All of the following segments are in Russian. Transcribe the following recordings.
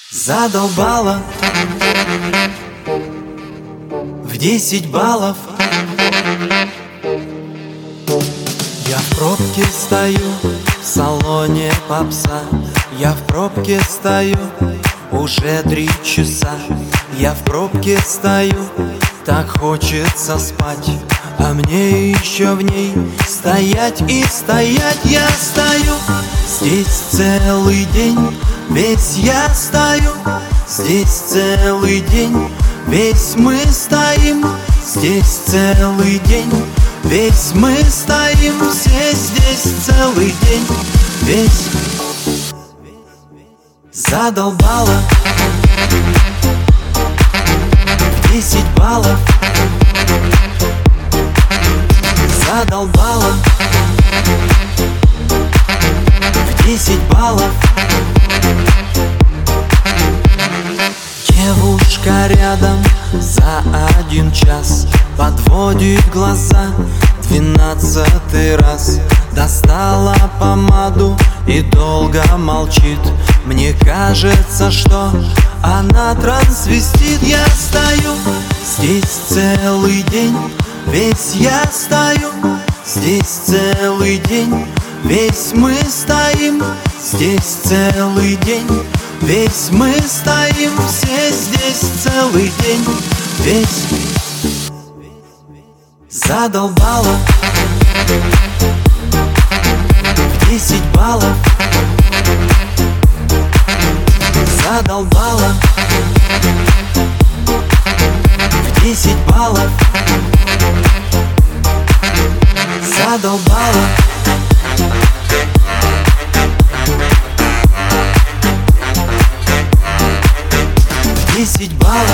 Задолбала в 10 баллов. Я в пробке стою, в салоне попса. Я в пробке стою, уже 3 часа. Я в пробке стою, так хочется спать, а мне еще в ней стоять и стоять. Я стою здесь целый день, весь я стою здесь целый день, весь мы стоим здесь целый день, весь мы стоим все здесь целый день, весь. Задолбала 10 баллов. Задолбала в 10 баллов. Девушка рядом за 1 час подводит глаза 12-й раз. Достала помаду и долго молчит. Мне кажется, что она трансвестит. Я стою здесь целый день, весь я стою здесь целый день, весь мы стоим здесь целый день, весь мы стоим все здесь целый день, весь. Задолбала 10 баллов. Задолбала в 10 баллов. Задолбала. В 10 баллов.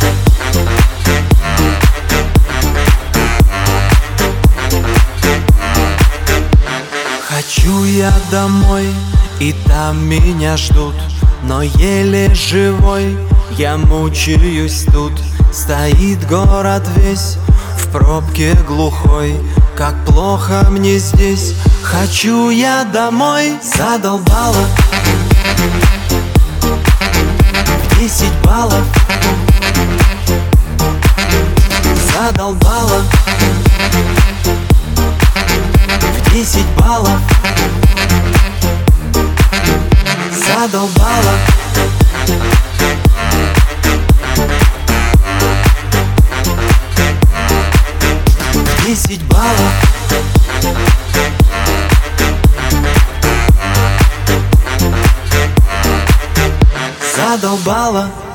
Хочу я домой, и там меня ждут, но еле живой я мучаюсь тут. Стоит город весь в пробке глухой, как плохо мне здесь. Хочу я домой. Задолбала 10 баллов. Задолбала 10 баллов. Задолбала. В 10 баллов. Задолбала.